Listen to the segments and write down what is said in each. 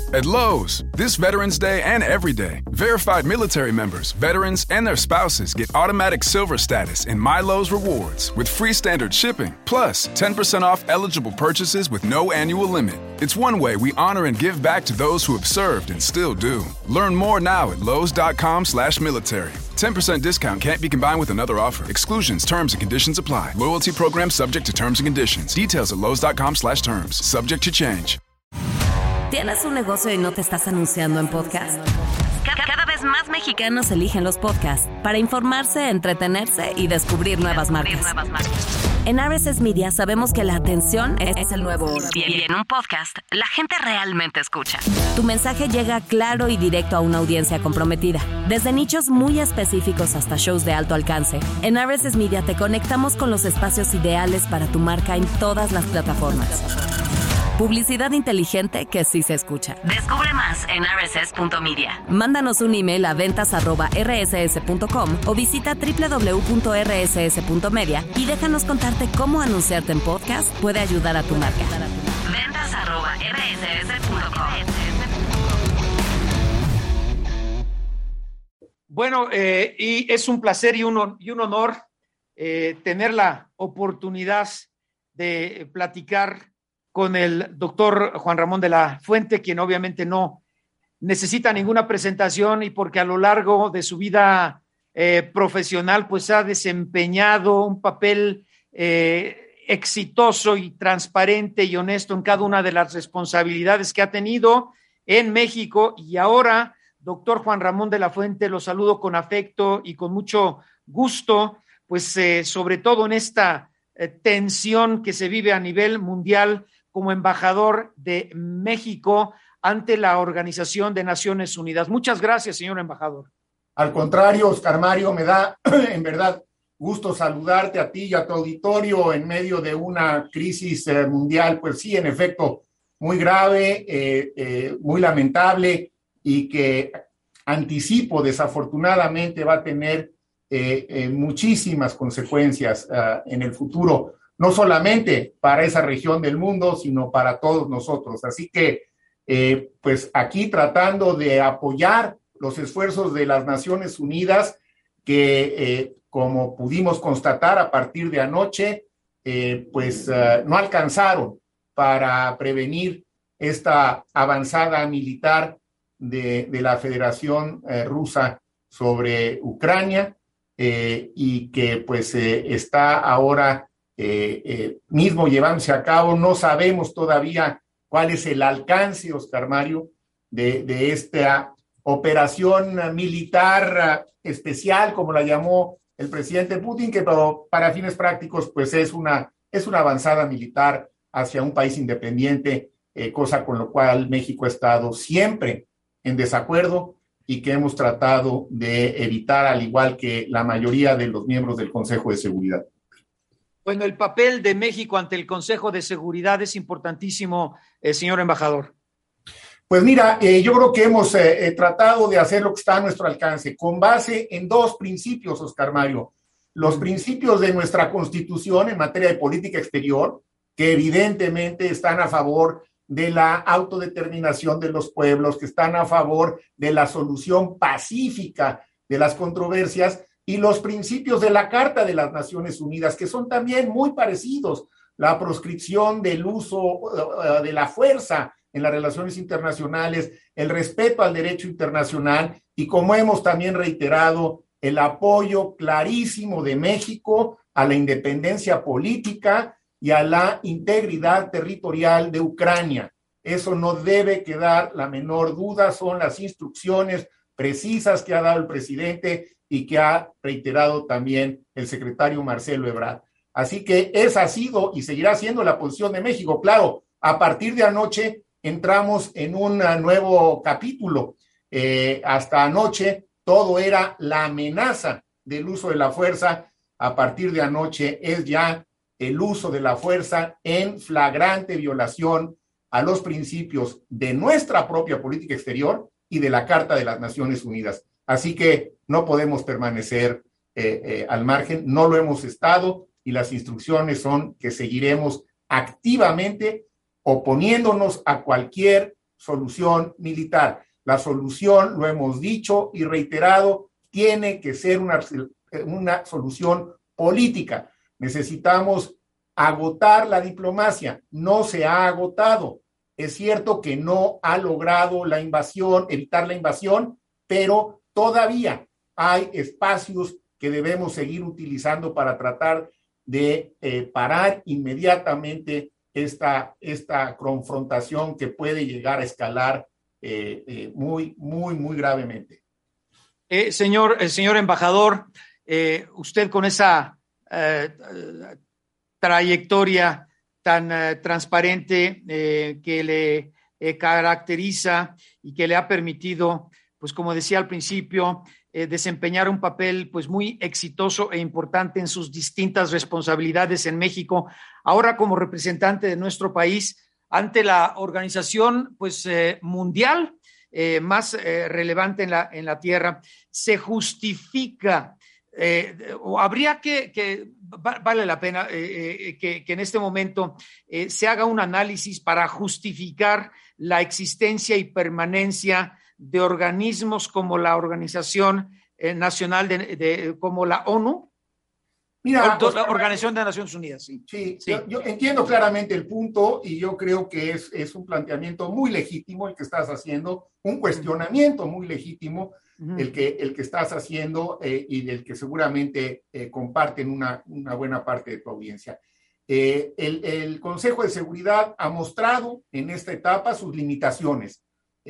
At Lowe's, this Veterans Day and every day, verified military members, veterans, and their spouses get automatic silver status in My Lowe's Rewards with free standard shipping, plus 10% off eligible purchases with no annual limit. It's one way we honor and give back to those who have served and still do. Learn more now at lowes.com/military. 10% discount can't be combined with another offer. Exclusions, terms, and conditions apply. Loyalty program subject to terms and conditions. Details at lowes.com/terms. Subject to change. ¿Tienes un negocio y no te estás anunciando en podcast? Cada vez más mexicanos eligen los podcasts para informarse, entretenerse y descubrir nuevas marcas. En RSS Media sabemos que la atención es el nuevo oro. Y en un podcast, la gente realmente escucha. Tu mensaje llega claro y directo a una audiencia comprometida. Desde nichos muy específicos hasta shows de alto alcance, en RSS Media te conectamos con los espacios ideales para tu marca en todas las plataformas. Publicidad inteligente que sí se escucha. Descubre más en rss.media. Mándanos un email a ventas@rss.com o visita www.rss.media y déjanos contarte cómo anunciarte en podcast puede ayudar a tu marca. ventas@rss.com. Bueno, y es un placer y un honor tener la oportunidad de platicar con el doctor Juan Ramón de la Fuente, quien obviamente no necesita ninguna presentación y porque a lo largo de su vida profesional pues ha desempeñado un papel exitoso y transparente y honesto en cada una de las responsabilidades que ha tenido en México. Y ahora, doctor Juan Ramón de la Fuente, lo saludo con afecto y con mucho gusto, pues sobre todo en esta tensión que se vive a nivel mundial como embajador de México ante la Organización de Naciones Unidas. Muchas gracias, señor embajador. Al contrario, Oscar Mario, me da en verdad gusto saludarte a ti y a tu auditorio en medio de una crisis mundial, pues sí, en efecto, muy grave, muy lamentable y que anticipo desafortunadamente va a tener muchísimas consecuencias en el futuro, no solamente para esa región del mundo, sino para todos nosotros. Así que, pues aquí tratando de apoyar los esfuerzos de las Naciones Unidas que, como pudimos constatar a partir de anoche, no alcanzaron para prevenir esta avanzada militar de la Federación Rusa sobre Ucrania y que pues está ahora mismo llevándose a cabo. No sabemos todavía cuál es el alcance, Oscar Mario, de esta operación militar especial, como la llamó el presidente Putin, que para fines prácticos pues es una avanzada militar hacia un país independiente, cosa con lo cual México ha estado siempre en desacuerdo y que hemos tratado de evitar, al igual que la mayoría de los miembros del Consejo de Seguridad. Bueno, el papel de México ante el Consejo de Seguridad es importantísimo, señor embajador. Pues mira, yo creo que hemos tratado de hacer lo que está a nuestro alcance, con base en dos principios, Oscar Mario. Los principios de nuestra Constitución en materia de política exterior, que evidentemente están a favor de la autodeterminación de los pueblos, que están a favor de la solución pacífica de las controversias, y los principios de la Carta de las Naciones Unidas, que son también muy parecidos: la proscripción del uso de la fuerza en las relaciones internacionales, el respeto al derecho internacional y, como hemos también reiterado, el apoyo clarísimo de México a la independencia política y a la integridad territorial de Ucrania. Eso no debe quedar la menor duda, son las instrucciones precisas que ha dado el presidente y que ha reiterado también el secretario Marcelo Ebrard. Así que esa ha sido y seguirá siendo la posición de México. Claro, a partir de anoche entramos en un nuevo capítulo. Hasta anoche todo era la amenaza del uso de la fuerza. A partir de anoche es ya el uso de la fuerza en flagrante violación a los principios de nuestra propia política exterior y de la Carta de las Naciones Unidas. Así que no podemos permanecer al margen, no lo hemos estado, y las instrucciones son que seguiremos activamente oponiéndonos a cualquier solución militar. La solución, lo hemos dicho y reiterado, tiene que ser una solución política. Necesitamos agotar la diplomacia. No se ha agotado. Es cierto que no ha logrado la invasión, evitar la invasión, pero todavía hay espacios que debemos seguir utilizando para tratar de parar inmediatamente esta confrontación que puede llegar a escalar muy, muy, muy gravemente. Señor embajador, usted con esa trayectoria tan transparente que le caracteriza y que le ha permitido, pues como decía al principio, desempeñar un papel pues muy exitoso e importante en sus distintas responsabilidades en México, ahora como representante de nuestro país ante la organización pues mundial más relevante en la tierra. ¿Se justifica o habría que vale la pena que en este momento se haga un análisis para justificar la existencia y permanencia de organismos como la Organización Nacional como la ONU? Mira, la Organización de Naciones Unidas, sí. Sí. Yo entiendo claramente el punto y yo creo que es un planteamiento muy legítimo el que estás haciendo, un cuestionamiento muy legítimo el que estás haciendo y del que seguramente comparten una buena parte de tu audiencia. El Consejo de Seguridad ha mostrado en esta etapa sus limitaciones,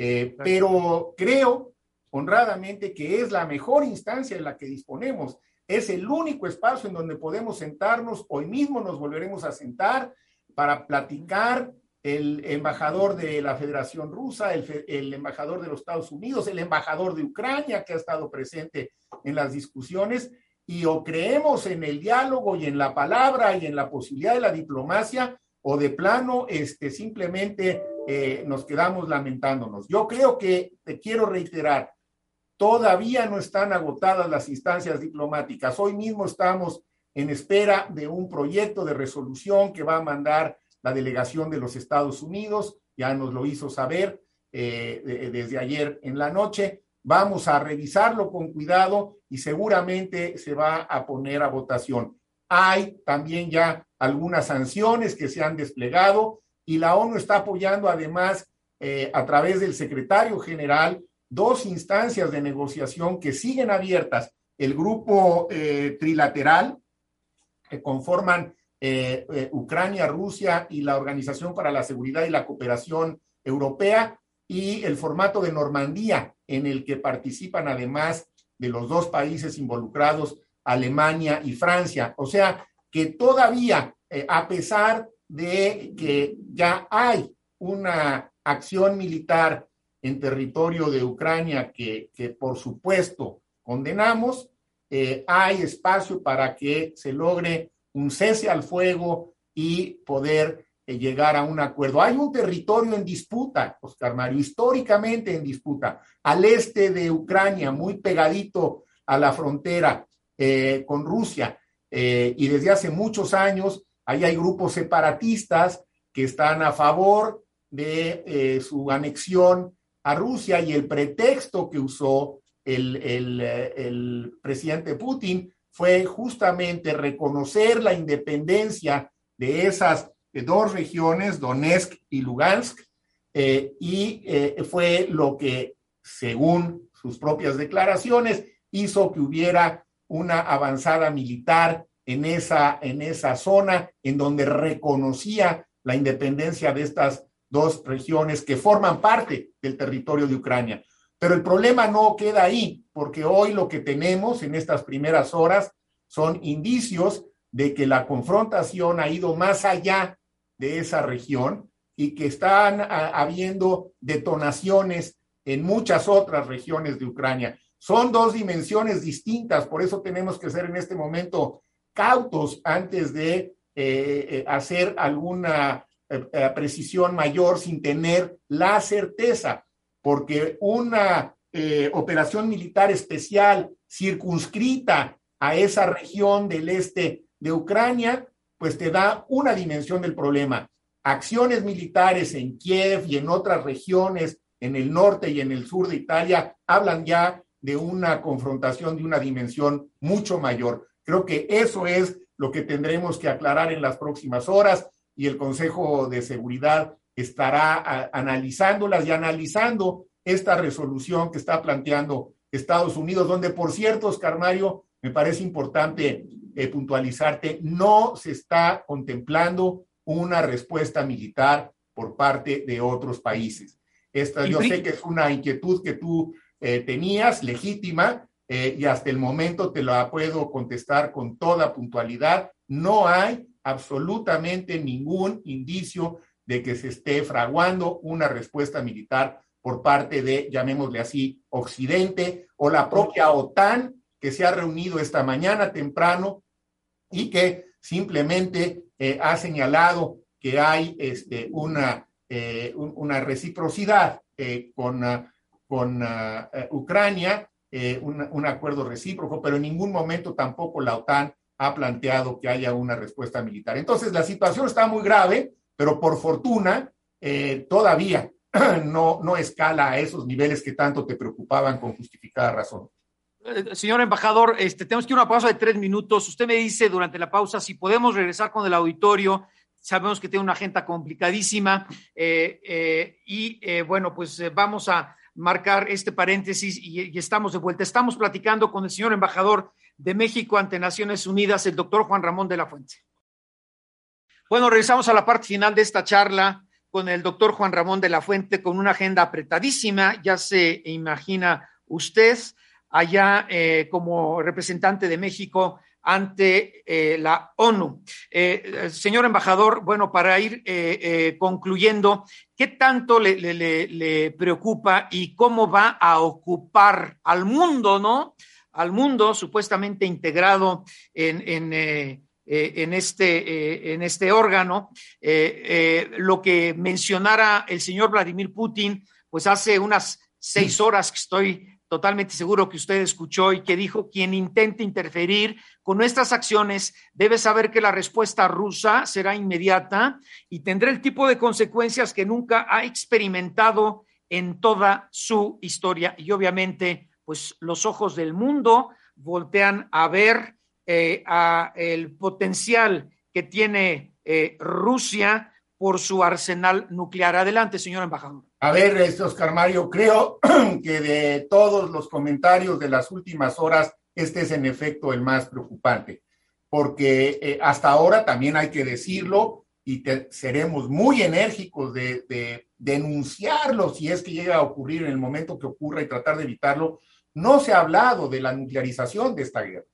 pero creo honradamente que es la mejor instancia en la que disponemos. Es el único espacio en donde podemos sentarnos. Hoy mismo nos volveremos a sentar para platicar. El embajador de la Federación Rusa, el embajador de los Estados Unidos, el embajador de Ucrania que ha estado presente en las discusiones, y o creemos en el diálogo y en la palabra y en la posibilidad de la diplomacia, o de plano simplemente nos quedamos lamentándonos. Yo creo que, te quiero reiterar, todavía no están agotadas las instancias diplomáticas. Hoy mismo estamos en espera de un proyecto de resolución que va a mandar la delegación de los Estados Unidos. Ya nos lo hizo saber desde ayer en la noche. Vamos a revisarlo con cuidado y seguramente se va a poner a votación. Hay también ya algunas sanciones que se han desplegado y la ONU está apoyando además a través del secretario general 2 instancias de negociación que siguen abiertas. El grupo trilateral que conforman Ucrania, Rusia y la Organización para la Seguridad y la Cooperación Europea, y el formato de Normandía, en el que participan además de los 2 países involucrados, Alemania y Francia. O sea que todavía, a pesar de que ya hay una acción militar en territorio de Ucrania que por supuesto condenamos, hay espacio para que se logre un cese al fuego y poder llegar a un acuerdo. Hay un territorio en disputa, Oscar Mario, históricamente en disputa, al este de Ucrania, muy pegadito a la frontera con Rusia, y desde hace muchos años ahí hay grupos separatistas que están a favor de su anexión a Rusia, y el pretexto que usó el presidente Putin fue justamente reconocer la independencia de esas 2 regiones, Donetsk y Lugansk, y fue lo que, según sus propias declaraciones, hizo que hubiera una avanzada militar en esa zona, en donde reconocía la independencia de estas 2 regiones que forman parte del territorio de Ucrania. Pero el problema no queda ahí, porque hoy lo que tenemos en estas primeras horas son indicios de que la confrontación ha ido más allá de esa región y que están habiendo detonaciones en muchas otras regiones de Ucrania. Son 2 dimensiones distintas, por eso tenemos que ser en este momento cautos antes de hacer alguna precisión mayor sin tener la certeza, porque una operación militar especial circunscrita a esa región del este de Ucrania, pues te da una dimensión del problema. acciones militares en Kiev y en otras regiones, en el norte y en el sur de Italia, hablan ya de una confrontación de una dimensión mucho mayor. Creo que eso es lo que tendremos que aclarar en las próximas horas y el Consejo de Seguridad estará analizándolas y analizando esta resolución que está planteando Estados Unidos, donde, por cierto, Oscar Mario, me parece importante puntualizarte, no se está contemplando una respuesta militar por parte de otros países. Yo sé que es una inquietud que tú tenías, legítima, y hasta el momento te la puedo contestar con toda puntualidad. No hay absolutamente ningún indicio de que se esté fraguando una respuesta militar por parte de, llamémosle así, Occidente o la propia OTAN, que se ha reunido esta mañana temprano y que simplemente ha señalado que hay una reciprocidad con Ucrania, un acuerdo recíproco, pero en ningún momento tampoco la OTAN ha planteado que haya una respuesta militar. Entonces, la situación está muy grave, pero por fortuna todavía no escala a esos niveles que tanto te preocupaban con justificada razón. Señor embajador, tenemos que ir a una pausa de 3 minutos. Usted me dice durante la pausa si podemos regresar con el auditorio. Sabemos que tiene una agenda complicadísima bueno, pues vamos a marcar este paréntesis y estamos de vuelta. Estamos platicando con el señor embajador de México ante Naciones Unidas, el doctor Juan Ramón de la Fuente. Bueno, regresamos a la parte final de esta charla con el doctor Juan Ramón de la Fuente, con una agenda apretadísima, ya se imagina usted, allá como representante de México ante la ONU. Señor embajador, bueno, para ir concluyendo, ¿qué tanto le preocupa y cómo va a ocupar al mundo, ¿no? Al mundo supuestamente integrado en este órgano, lo que mencionara el señor Vladimir Putin, pues hace unas 6 horas que estoy totalmente seguro que usted escuchó y que dijo: quien intente interferir con nuestras acciones debe saber que la respuesta rusa será inmediata y tendrá el tipo de consecuencias que nunca ha experimentado en toda su historia. Y obviamente, pues los ojos del mundo voltean a ver a el potencial que tiene Rusia por su arsenal nuclear. Adelante, señor embajador. A ver, Oscar Mario, creo que de todos los comentarios de las últimas horas, este es en efecto el más preocupante, porque hasta ahora también hay que decirlo y seremos muy enérgicos de denunciarlo si es que llega a ocurrir en el momento que ocurra y tratar de evitarlo. No se ha hablado de la nuclearización de esta guerra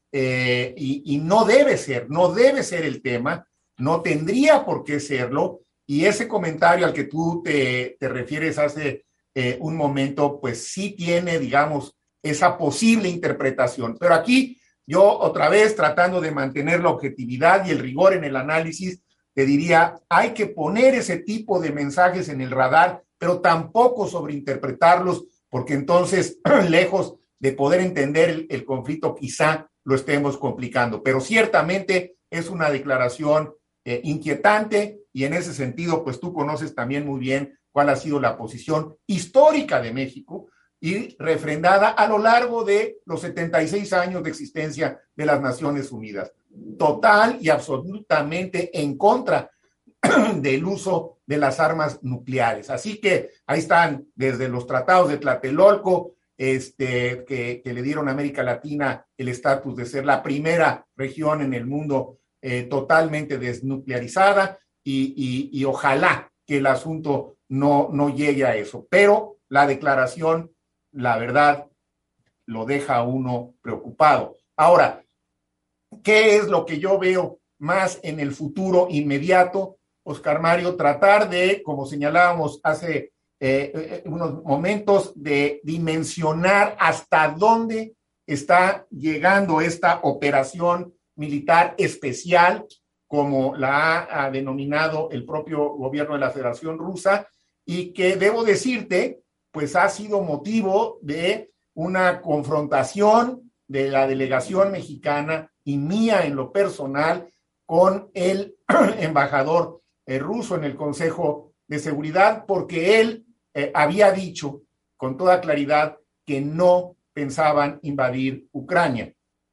y no debe ser el tema, no tendría por qué serlo. Y ese comentario al que tú te refieres hace un momento, pues sí tiene, digamos, esa posible interpretación. Pero aquí yo otra vez, tratando de mantener la objetividad y el rigor en el análisis, te diría, hay que poner ese tipo de mensajes en el radar, pero tampoco sobreinterpretarlos, porque entonces, lejos de poder entender el conflicto, quizá lo estemos complicando. Pero ciertamente es una declaración inquietante, y en ese sentido, pues tú conoces también muy bien cuál ha sido la posición histórica de México y refrendada a lo largo de los 76 años de existencia de las Naciones Unidas. Total y absolutamente en contra del uso de las armas nucleares. Así que ahí están, desde los tratados de Tlatelolco, que le dieron a América Latina el estatus de ser la primera región en el mundo totalmente desnuclearizada, y ojalá que el asunto no llegue a eso. Pero la declaración, la verdad, lo deja a uno preocupado. Ahora, ¿qué es lo que yo veo más en el futuro inmediato, Oscar Mario? Tratar de, como señalábamos hace unos momentos, de dimensionar hasta dónde está llegando esta operación militar especial, como la ha denominado el propio gobierno de la Federación Rusa, y que debo decirte, pues ha sido motivo de una confrontación de la delegación mexicana y mía en lo personal con el embajador ruso en el Consejo de Seguridad, porque él había dicho con toda claridad que no pensaban invadir Ucrania.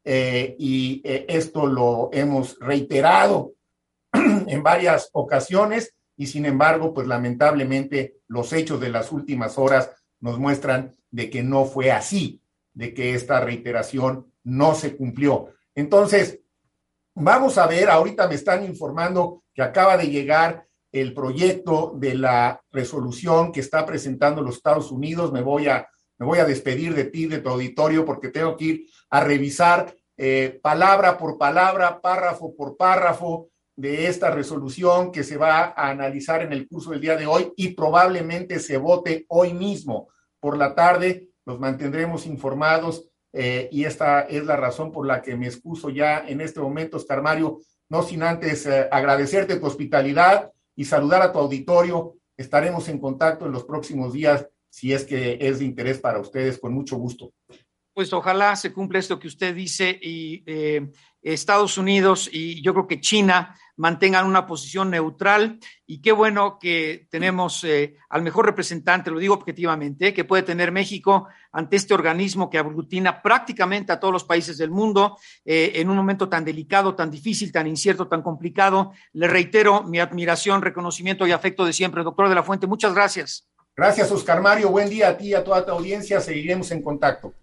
Esto lo hemos reiterado en varias ocasiones y sin embargo, pues lamentablemente los hechos de las últimas horas nos muestran de que no fue así, de que esta reiteración no se cumplió. Entonces, vamos a ver, ahorita me están informando que acaba de llegar el proyecto de la resolución que está presentando los Estados Unidos. Me voy a despedir de ti, de tu auditorio, porque tengo que ir a revisar palabra por palabra, párrafo por párrafo de esta resolución que se va a analizar en el curso del día de hoy y probablemente se vote hoy mismo por la tarde. Los mantendremos informados y esta es la razón por la que me excuso ya en este momento, Oscar Mario, no sin antes agradecerte tu hospitalidad y saludar a tu auditorio. Estaremos en contacto en los próximos días si es que es de interés para ustedes, con mucho gusto. Pues ojalá se cumpla esto que usted dice y Estados Unidos y yo creo que China mantengan una posición neutral, y qué bueno que tenemos al mejor representante, lo digo objetivamente, que puede tener México ante este organismo que aglutina prácticamente a todos los países del mundo en un momento tan delicado, tan difícil, tan incierto, tan complicado. Le reitero mi admiración, reconocimiento y afecto de siempre. Doctor de la Fuente, muchas gracias. Gracias, Oscar Mario. Buen día a ti y a toda tu audiencia. Seguiremos en contacto.